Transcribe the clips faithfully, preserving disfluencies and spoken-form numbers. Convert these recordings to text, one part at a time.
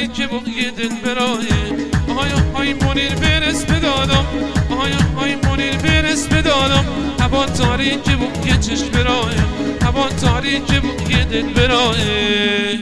تاریک و یه دل برایه آیا های منیر برس بدادم آیا های منیر برس بدادم هوا تاریک و یه چشم برایه هوا تاریک و یه دل برایه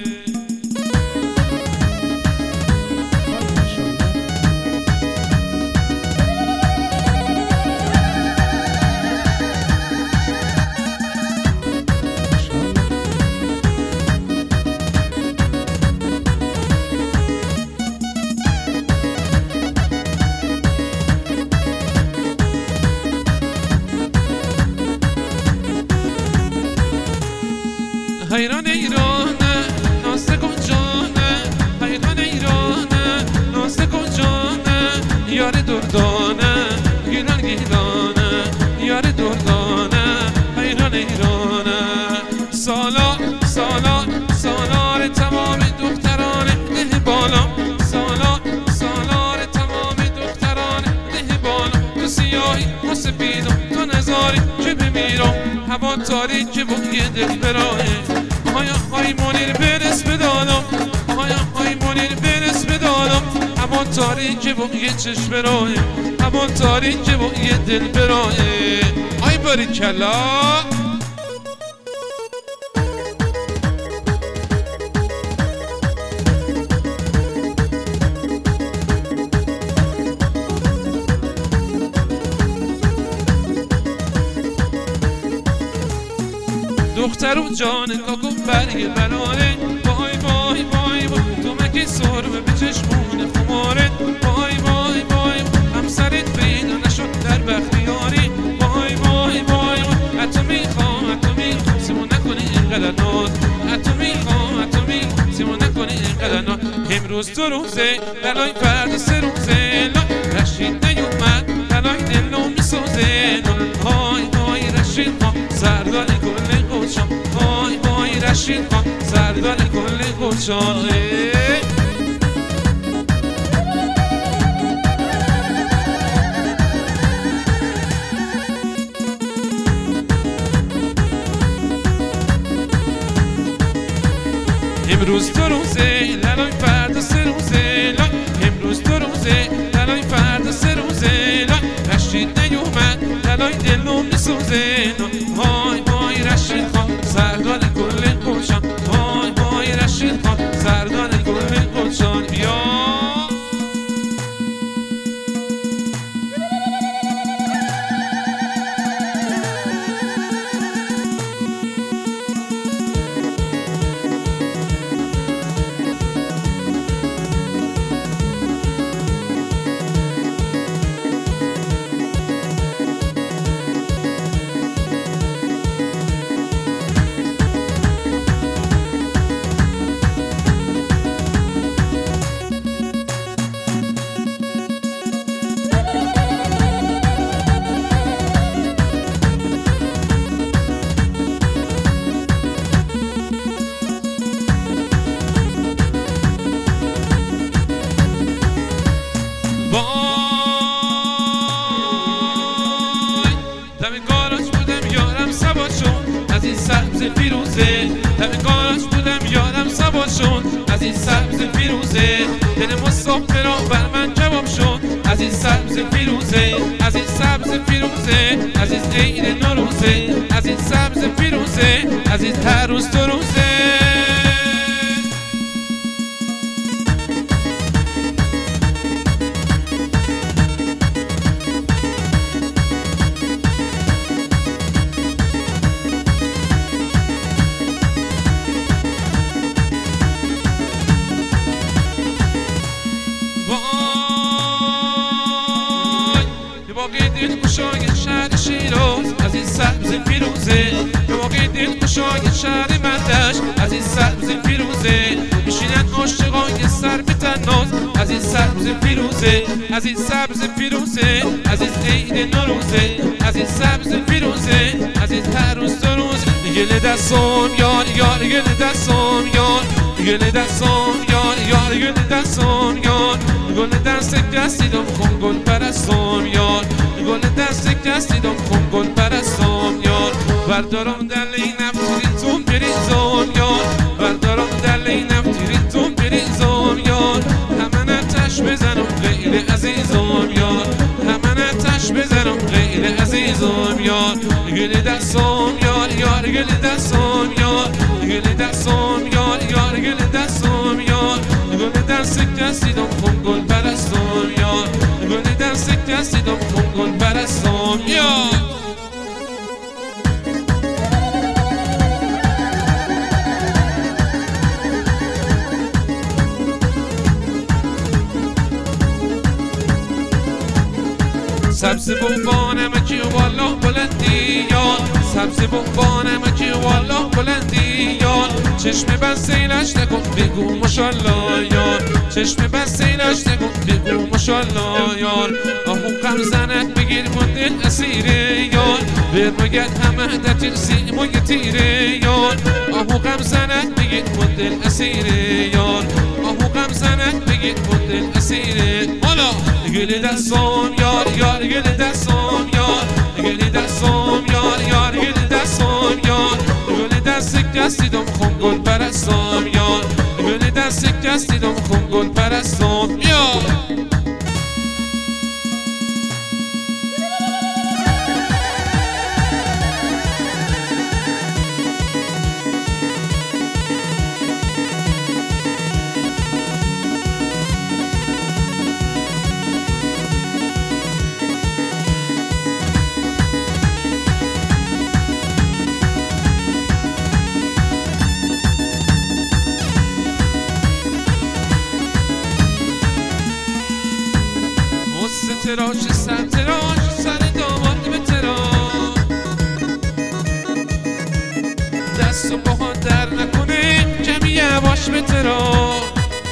حیران ایرانه ناسه کجانه حیران ایرانه ناسه کجانه یار دردانه گیلان گیلانه یار دردانه حیران ایرانه سالا سالا سالار تمام دختران ده بالا سالا سالار تمام دختران ده بالا تو سیاهی تو سپید و تو نزاری که بمیرم هوا تاریک و یه دل برایه آیا های منیر برس بدانم آیا های منیر برس بدانم هوا تاریک و یه چشم برایه هوا تاریک و یه دل برایه آی باریکلا دخترو جان کاکو برگ بلاره وای وای وای وای تو مگه سرمه به چشمون خماره وای وای وای همسرت پیدا نشد در بختیاری وای وای وای حتی میخوام حتی میخوام سیمون نکنی اینقدر ناز حتی میخوام حتی میخوام سیمون نکنی اینقدر ناز امروز دو روزه بلای فردا سه روزه لا رشید نیومد بلای دلو میسوزه های های رشید ها سردان کل گلشان های های رشید ها سردان کل گلشان امروز دو روزه لالای فردا سه روزه لا امروز دو روزه لالای فردا سه روزه لا رشید نیومد لالای دلو میسوزه های های رشید خان سردان کل گلشان های های رشید خان سردان کل گلشان بیا فیروزه دم گاراژ بودم یادم سبا شد از این سبز فیروزه دل مسافر را بر من جواب شد از این سبز فیروزه از این سبز فیروزه از این عید نوروزه از این سبز فیروزه از این هر روز دو روزه دل کشای شهر شیراز از این سبز فیروزه به موقع دل کشای شهر مردش از این سبز فیروزه میشینن عاشقای سر به تناز از این سبز فیروزه از این سبز فیروزه از این عید نوروزه از این سبز فیروزه از این هر روز دو روز گل دستم یار یار گل دستم یار گل دستم یار یار گل دستم یار گل دست کسی دم خون گل پرستم یار گل دست کسی دم خون گل پرستم یار بردارم دلی نفتیری تون بریزم یار بردارم دلی نفتیری تون بریزم یار گل دستم یار یار گل دستم یار گل دستم یار یار گل دستم یار گل دست کسی دم خون گل پرستم یار گل دست کسی دم خون گل پرستم یار سبز بوبانم کی والله بلندی یار سبز بوبانم کی والله بلندی یار چشم بسیلش نکن بگو ماشالله یار چشم بسیلش نکن بگو ماشالله یار آهو غم زنت بگیر مدل اسیره یار برمگد همه در سیمای تیره یار آهو غم زنت بگیر مدل اسیره یار آهو غم زنت بگیر مدل اسیره حالا گل دستم یار یار گل دستم یار گل دستم یار یار گل دستم یار گل دست کسی دم خون گل پرستم یار گل دست کسی دم خون گل پرستم یار تراش سر تراش سر داماد به تراش دست و پاها در نکنه کمی یواش به تراش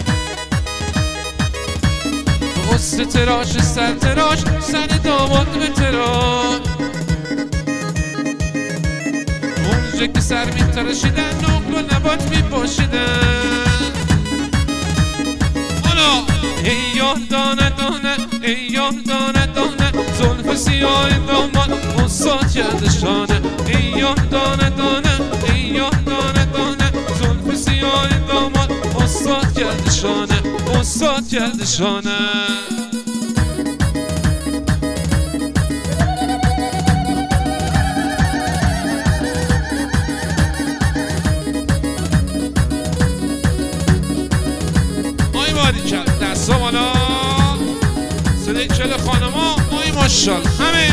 غص تراش سر تراش سر داماد به تراش اونجا که سر می تراشیدن نقل و نبات می پاشیدن حالا ای یار دانه دانه ای یار دانه دانه زلف سیاه داماد استاد کرده شانه ای یار دانه دانه ای یار دانه دانه زلف سیاه داماد استاد کرده شانه استاد کرده شانه آی باری کرد دست بالا صدای کل خانما آی ماشال همه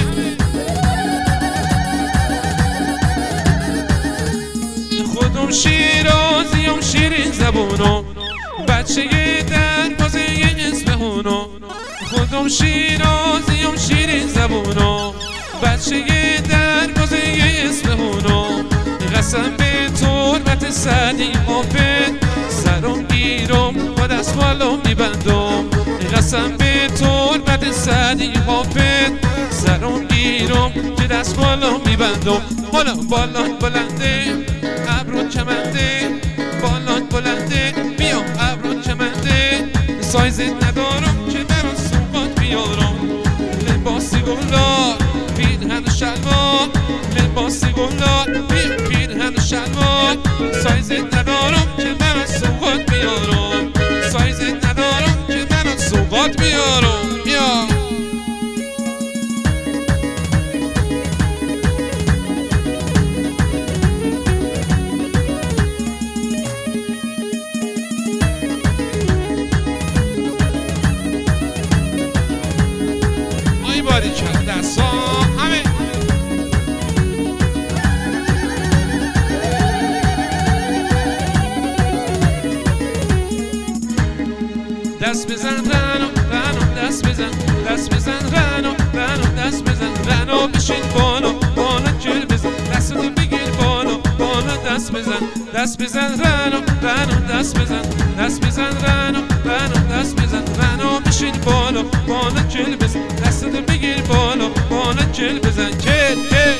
خودم شیرازیم شیرین زبونم بچه دروازه اصفهونم خودم شیرازیم شیرین زبونم بچه دروازه اصفهونم قسم به تربت سعدی حافظ سرم گیرم با دست بالم میبندم قسم به تربت سعدی حافظ سرم گیرم که دست بالم میبندم بالا بالا بلنده ابرو کمنده بالا بلنده بیام ابرو کمنده سایزت ندارم که برا سوقات بیارم لباس گلدار پیرهن و شلوار لباس گلدار پیرهن و شلوار سایزت ندارم که برا سوقات بیارم سایزت ندارم که برا سوقات بیارم بیا آی باری کرد دستا همه دست بزن رنو رنو دست بزن دست بزن رنو رنو دست بزن رنو بشین بالا بالا جل بزن دست رو بگیر بالا بالا دست بزن دست بزن رنو رنو دست بزن دست بزن رنو رنو دست بزن رنو بشین بالا بالا جل بزن دست رو بگیر بالا بالا جل بزن جل جل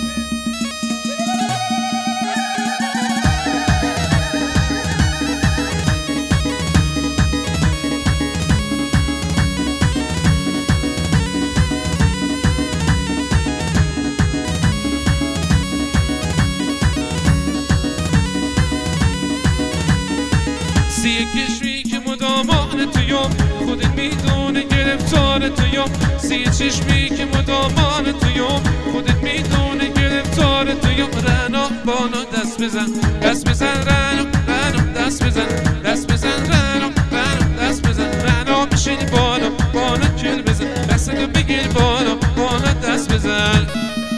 سی کشوی که مدامان تویم خودت میدونه گرفتار تویم سی چشمی که مدامان تویم خودت میدونه گرفتار بالا دست بزن دست بزن رنو رنو دست بزن دست بزن رنو رنو دست بزن رنو میشینی بالا بالا کل بزن دستتو بگیر بالا بالا دست بزن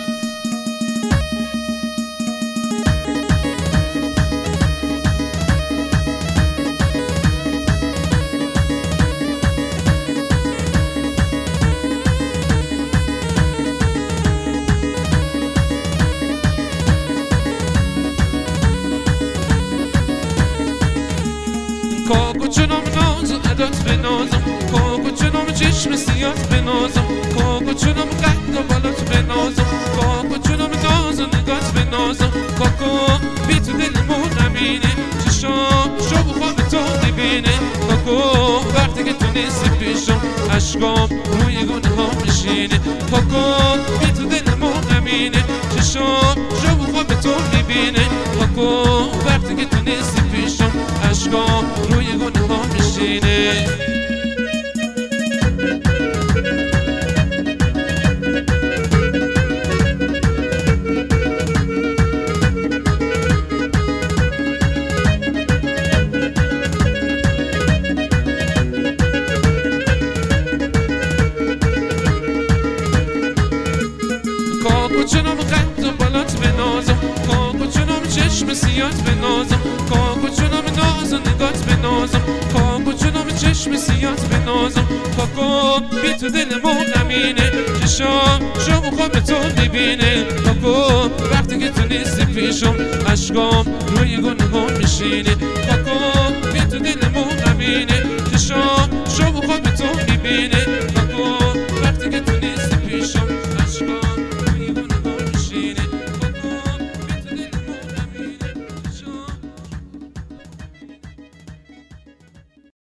کاکو چنم ناز و عدات بنازم کاکو چنم چشم سیات بنازم کاکو چنم قد و بالات بنازم کاکو چنم ناز و نگات بنازم کاکو بی تو دلمو نمینه چشام شو خواب تو نبینه کاکو وقتی که تو نیستی پیشم عشقام روی گونه ها میشینه کاکو بی تو دلمو نمینه چشام شو خواب تو نبینه کاکو وقتی که تو نیستی پیشم عشقام روی گونه ها میشینه کاکو چنم قد و بالات بنازم کاکو چنم چشم سیات بنازم کاکو چنم ناز و نگات بنازم کاکو چنم چشم سیات بنازم کاکو بی تو دلمو نمینه چشام شو خواب تو ببینه کاکو وقتی که تو نیستی پیشم عشقام روی گونه ها میشینه کاکو بی تو دلمو نمینه چشام شو خواب تو ببینه